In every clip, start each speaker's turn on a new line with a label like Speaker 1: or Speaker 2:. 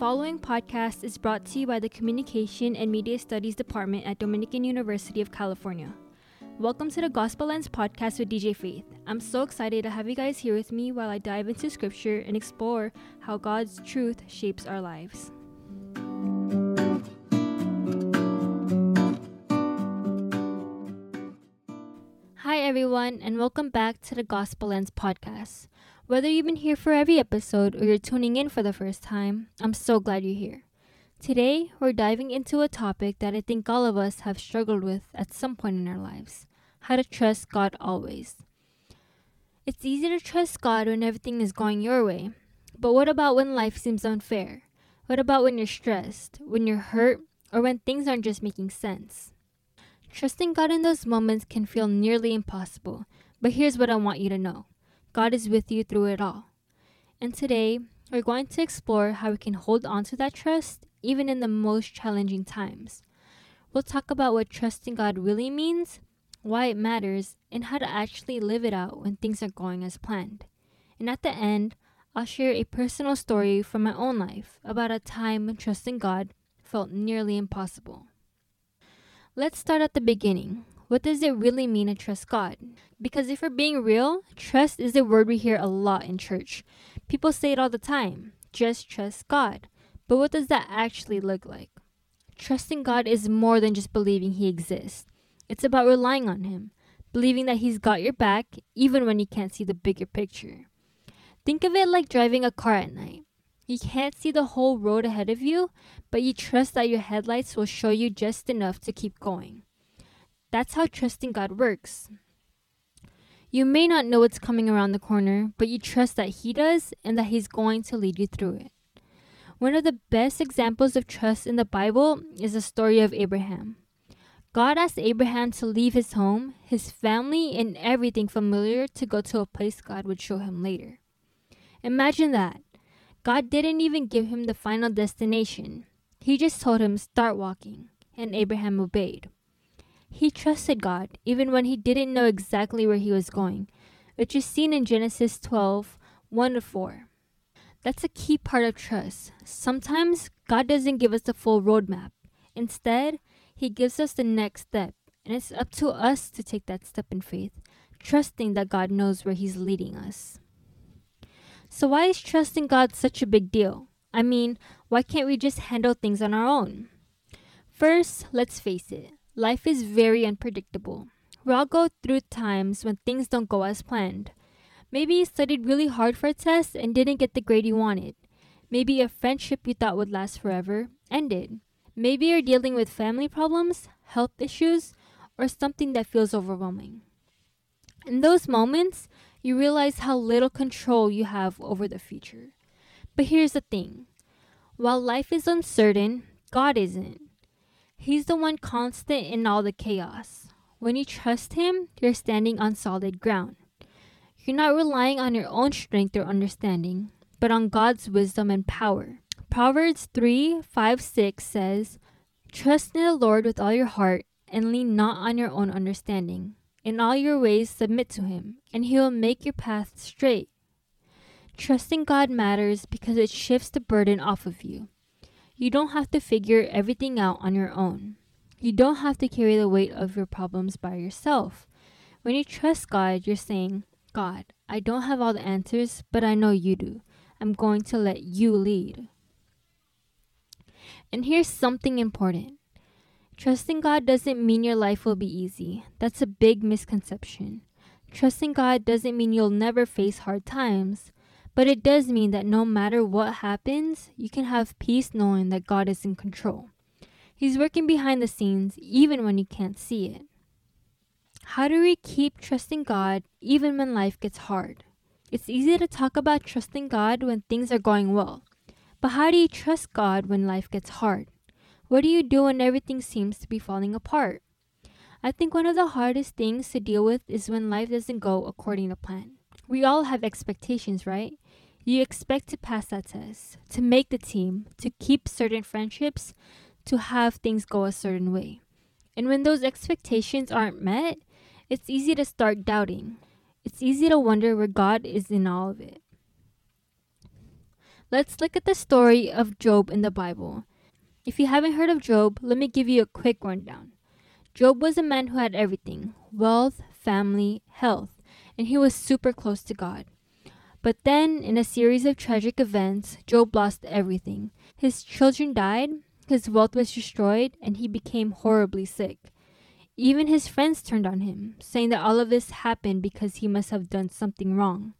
Speaker 1: following podcast is brought to you by the Communication and Media Studies Department at Dominican University of California. Welcome to the Gospel Lens podcast with DJ Faith. I'm so excited to have you guys here with me while I dive into scripture and explore how God's truth shapes our lives. Hi everyone, and welcome back to the Gospel Lens podcast. Whether you've been here for every episode or you're tuning in for the first time, I'm so glad you're here. Today, we're diving into a topic that I think all of us have struggled with at some point in our lives: how to trust God always. It's easy to trust God when everything is going your way, but what about when life seems unfair? What about when you're stressed, when you're hurt, or when things aren't just making sense? Trusting God in those moments can feel nearly impossible, but here's what I want you to know. God is with you through it all. And today, we're going to explore how we can hold on to that trust even in the most challenging times. We'll talk about what trusting God really means, why it matters, and how to actually live it out when things are going as planned. And at the end, I'll share a personal story from my own life about a time when trusting God felt nearly impossible. Let's start at the beginning. What does it really mean to trust God? Because if we're being real, trust is a word we hear a lot in church. People say it all the time, just trust God. But what does that actually look like? Trusting God is more than just believing He exists. It's about relying on Him, believing that He's got your back even when you can't see the bigger picture. Think of it like driving a car at night. You can't see the whole road ahead of you, but you trust that your headlights will show you just enough to keep going. That's how trusting God works. You may not know what's coming around the corner, but you trust that He does and that He's going to lead you through it. One of the best examples of trust in the Bible is the story of Abraham. God asked Abraham to leave his home, his family, and everything familiar to go to a place God would show him later. Imagine that. God didn't even give him the final destination. He just told him, start walking, and Abraham obeyed. He trusted God even when he didn't know exactly where he was going, which is seen in Genesis 12, 1-4. That's a key part of trust. Sometimes God doesn't give us the full roadmap. Instead, He gives us the next step, and it's up to us to take that step in faith, trusting that God knows where He's leading us. So why is trusting God such a big deal? I mean, why can't we just handle things on our own? First, let's face it. Life is very unpredictable. We all go through times when things don't go as planned. Maybe you studied really hard for a test and didn't get the grade you wanted. Maybe a friendship you thought would last forever ended. Maybe you're dealing with family problems, health issues, or something that feels overwhelming. In those moments, you realize how little control you have over the future. But here's the thing. While life is uncertain, God isn't. He's the one constant in all the chaos. When you trust Him, you're standing on solid ground. You're not relying on your own strength or understanding, but on God's wisdom and power. Proverbs 3:5-6 says, trust in the Lord with all your heart and lean not on your own understanding. In all your ways submit to Him, and He will make your path straight. Trusting God matters because it shifts the burden off of you. You don't have to figure everything out on your own. You don't have to carry the weight of your problems by yourself. When you trust God, you're saying, God, I don't have all the answers, but I know You do. I'm going to let You lead. And here's something important. Trusting God doesn't mean your life will be easy. That's a big misconception. Trusting God doesn't mean you'll never face hard times. But it does mean that no matter what happens, you can have peace knowing that God is in control. He's working behind the scenes even when you can't see it. How do we keep trusting God even when life gets hard? It's easy to talk about trusting God when things are going well. But how do you trust God when life gets hard? What do you do when everything seems to be falling apart? I think one of the hardest things to deal with is when life doesn't go according to plan. We all have expectations, right? You expect to pass that test, to make the team, to keep certain friendships, to have things go a certain way. And when those expectations aren't met, it's easy to start doubting. It's easy to wonder where God is in all of it. Let's look at the story of Job in the Bible. If you haven't heard of Job, let me give you a quick rundown. Job was a man who had everything: wealth, family, health, and he was super close to God. But then, in a series of tragic events, Job lost everything. His children died, his wealth was destroyed, and he became horribly sick. Even his friends turned on him, saying that all of this happened because he must have done something wrong.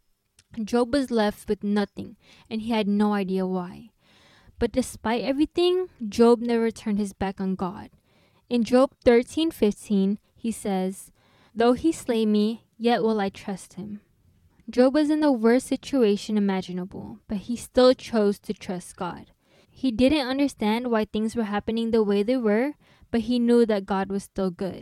Speaker 1: Job was left with nothing, and he had no idea why. But despite everything, Job never turned his back on God. In Job 13:15, he says, "Though he slay me, yet will I trust him." Job was in the worst situation imaginable, but he still chose to trust God. He didn't understand why things were happening the way they were, but he knew that God was still good.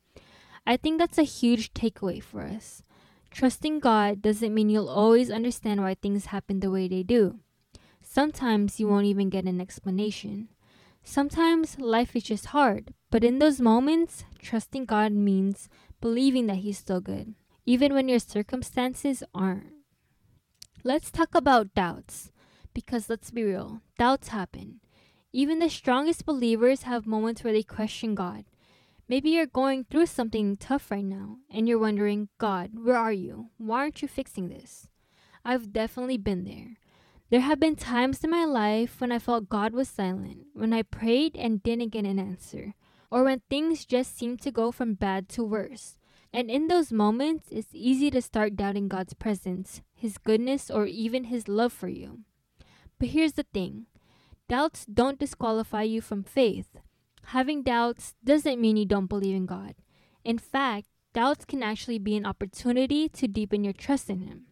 Speaker 1: I think that's a huge takeaway for us. Trusting God doesn't mean you'll always understand why things happen the way they do. Sometimes you won't even get an explanation. Sometimes life is just hard, but in those moments, trusting God means believing that He's still good, even when your circumstances aren't. Let's talk about doubts, because let's be real, doubts happen. Even the strongest believers have moments where they question God. Maybe you're going through something tough right now, and you're wondering, God, where are you? Why aren't you fixing this? I've definitely been there. There have been times in my life when I felt God was silent, when I prayed and didn't get an answer, or when things just seemed to go from bad to worse. And in those moments, it's easy to start doubting God's presence, His goodness, or even His love for you. But here's the thing. Doubts don't disqualify you from faith. Having doubts doesn't mean you don't believe in God. In fact, doubts can actually be an opportunity to deepen your trust in Him.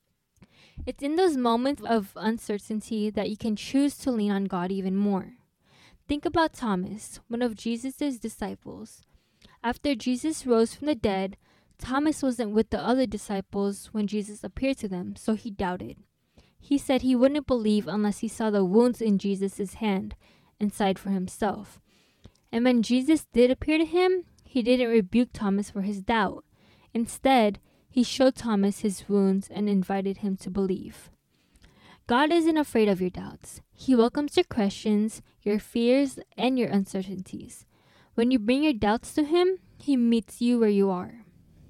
Speaker 1: It's in those moments of uncertainty that you can choose to lean on God even more. Think about Thomas, one of Jesus' disciples. After Jesus rose from the dead, Thomas wasn't with the other disciples when Jesus appeared to them, so he doubted. He said he wouldn't believe unless he saw the wounds in Jesus' hand and sighed for himself. And when Jesus did appear to him, he didn't rebuke Thomas for his doubt. Instead, he showed Thomas his wounds and invited him to believe. God isn't afraid of your doubts. He welcomes your questions, your fears, and your uncertainties. When you bring your doubts to Him, He meets you where you are.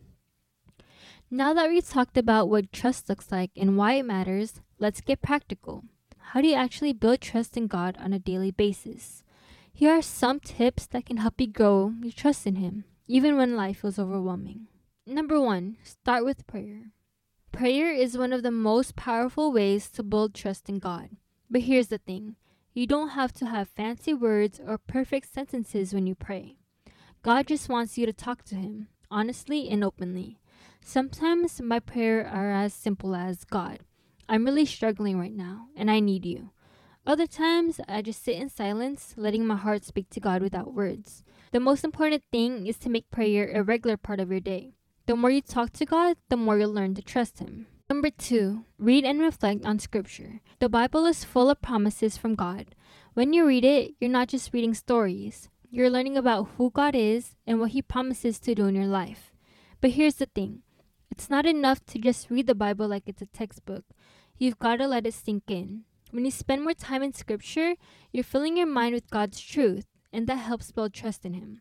Speaker 1: Now that we've talked about what trust looks like and why it matters, let's get practical. How do you actually build trust in God on a daily basis? Here are some tips that can help you grow your trust in Him, even when life feels overwhelming. Number 1, start with prayer. Prayer is one of the most powerful ways to build trust in God. But here's the thing. You don't have to have fancy words or perfect sentences when you pray. God just wants you to talk to Him, honestly and openly. Sometimes my prayers are as simple as, God, I'm really struggling right now, and I need you. Other times, I just sit in silence, letting my heart speak to God without words. The most important thing is to make prayer a regular part of your day. The more you talk to God, the more you'll learn to trust Him. Number 2, read and reflect on Scripture. The Bible is full of promises from God. When you read it, you're not just reading stories. You're learning about who God is and what He promises to do in your life. But here's the thing. It's not enough to just read the Bible like it's a textbook. You've got to let it sink in. When you spend more time in Scripture, you're filling your mind with God's truth, and that helps build trust in Him.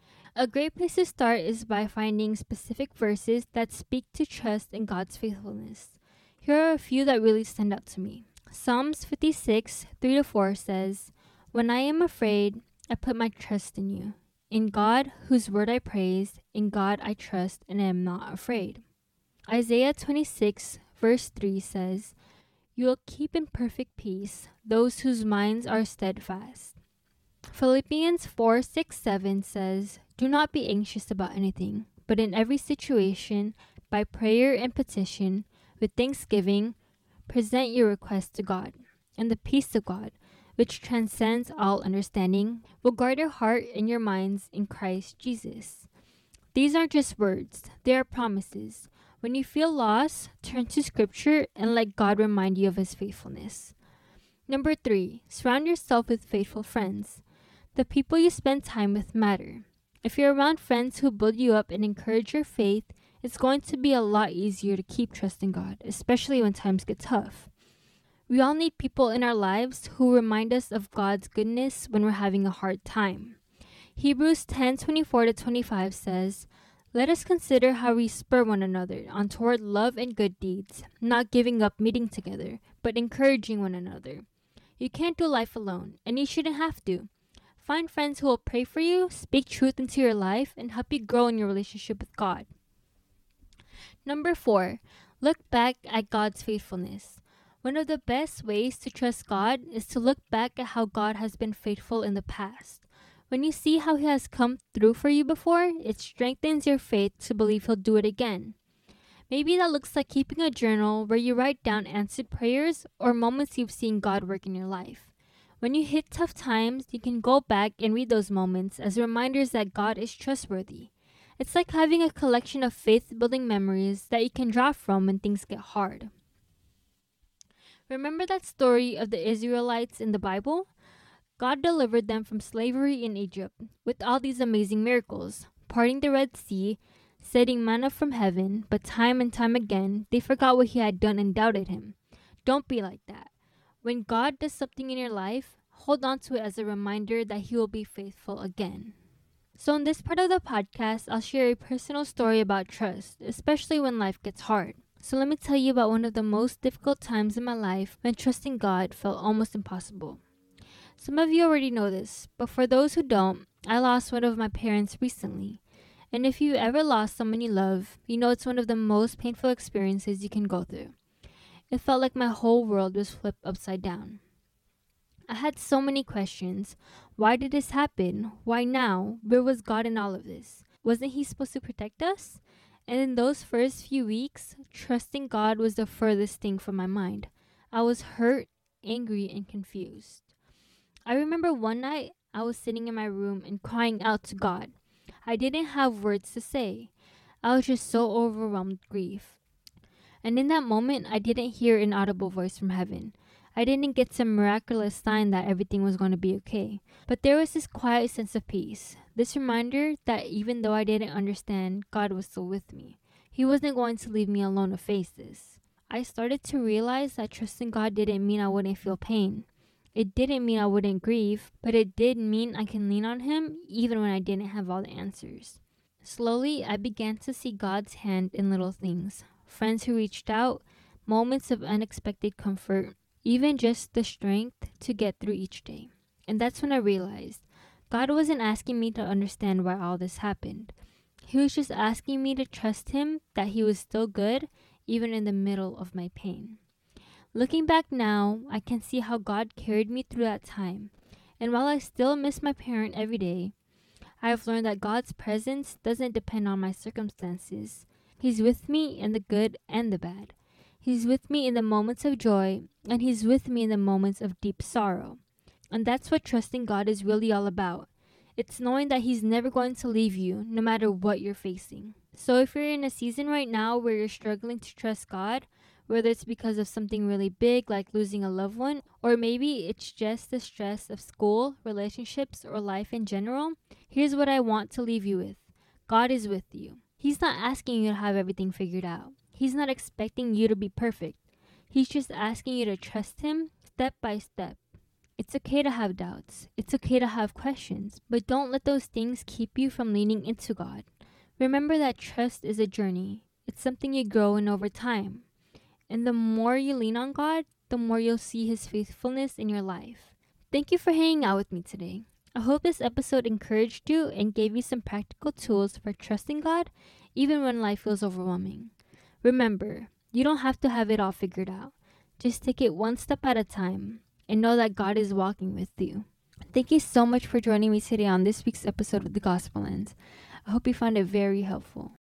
Speaker 1: A great place to start is by finding specific verses that speak to trust in God's faithfulness. Here are a few that really stand out to me. Psalms 56, 3-4 says, When I am afraid, I put my trust in you. In God, whose word I praise, in God I trust and am not afraid. Isaiah 26, verse 3 says, You will keep in perfect peace those whose minds are steadfast. Philippians 4:6-7 says, Do not be anxious about anything, but in every situation, by prayer and petition, with thanksgiving, present your requests to God, and the peace of God, which transcends all understanding, will guard your heart and your minds in Christ Jesus. These aren't just words, they are promises. When you feel lost, turn to Scripture and let God remind you of His faithfulness. Number 3, surround yourself with faithful friends. The people you spend time with matter. If you're around friends who build you up and encourage your faith, it's going to be a lot easier to keep trusting God, especially when times get tough. We all need people in our lives who remind us of God's goodness when we're having a hard time. Hebrews 10:24-25 says, "Let us consider how we spur one another on toward love and good deeds, not giving up meeting together, but encouraging one another. You can't do life alone, and you shouldn't have to. Find friends who will pray for you, speak truth into your life, and help you grow in your relationship with God." Number 4, look back at God's faithfulness. One of the best ways to trust God is to look back at how God has been faithful in the past. When you see how He has come through for you before, it strengthens your faith to believe He'll do it again. Maybe that looks like keeping a journal where you write down answered prayers or moments you've seen God work in your life. When you hit tough times, you can go back and read those moments as reminders that God is trustworthy. It's like having a collection of faith-building memories that you can draw from when things get hard. Remember that story of the Israelites in the Bible? God delivered them from slavery in Egypt with all these amazing miracles, parting the Red Sea, sending manna from heaven, but time and time again, they forgot what He had done and doubted Him. Don't be like that. When God does something in your life, hold on to it as a reminder that He will be faithful again. So in this part of the podcast, I'll share a personal story about trust, especially when life gets hard. So let me tell you about one of the most difficult times in my life when trusting God felt almost impossible. Some of you already know this, but for those who don't, I lost one of my parents recently. And if you ever lost someone you love, you know it's one of the most painful experiences you can go through. It felt like my whole world was flipped upside down. I had so many questions. Why did this happen? Why now? Where was God in all of this? Wasn't He supposed to protect us? And in those first few weeks, trusting God was the furthest thing from my mind. I was hurt, angry, and confused. I remember one night I was sitting in my room and crying out to God. I didn't have words to say. I was just so overwhelmed with grief. And in that moment, I didn't hear an audible voice from heaven. I didn't get some miraculous sign that everything was going to be okay. But there was this quiet sense of peace. This reminder that even though I didn't understand, God was still with me. He wasn't going to leave me alone to face this. I started to realize that trusting God didn't mean I wouldn't feel pain. It didn't mean I wouldn't grieve, but it did mean I can lean on Him even when I didn't have all the answers. Slowly, I began to see God's hand in little things. Friends who reached out, moments of unexpected comfort, even just the strength to get through each day. And that's when I realized God wasn't asking me to understand why all this happened. He was just asking me to trust Him that He was still good, even in the middle of my pain. Looking back now, I can see how God carried me through that time. And while I still miss my parent every day, I have learned that God's presence doesn't depend on my circumstances. He's with me in the good and the bad. He's with me in the moments of joy, and He's with me in the moments of deep sorrow. And that's what trusting God is really all about. It's knowing that He's never going to leave you, no matter what you're facing. So if you're in a season right now where you're struggling to trust God, whether it's because of something really big like losing a loved one, or maybe it's just the stress of school, relationships, or life in general, here's what I want to leave you with. God is with you. He's not asking you to have everything figured out. He's not expecting you to be perfect. He's just asking you to trust Him step by step. It's okay to have doubts. It's okay to have questions, but don't let those things keep you from leaning into God. Remember that trust is a journey. It's something you grow in over time. And the more you lean on God, the more you'll see His faithfulness in your life. Thank you for hanging out with me today. I hope this episode encouraged you and gave you some practical tools for trusting God, even when life feels overwhelming. Remember, you don't have to have it all figured out. Just take it one step at a time and know that God is walking with you. Thank you so much for joining me today on this week's episode of The Gospel Lens. I hope you found it very helpful.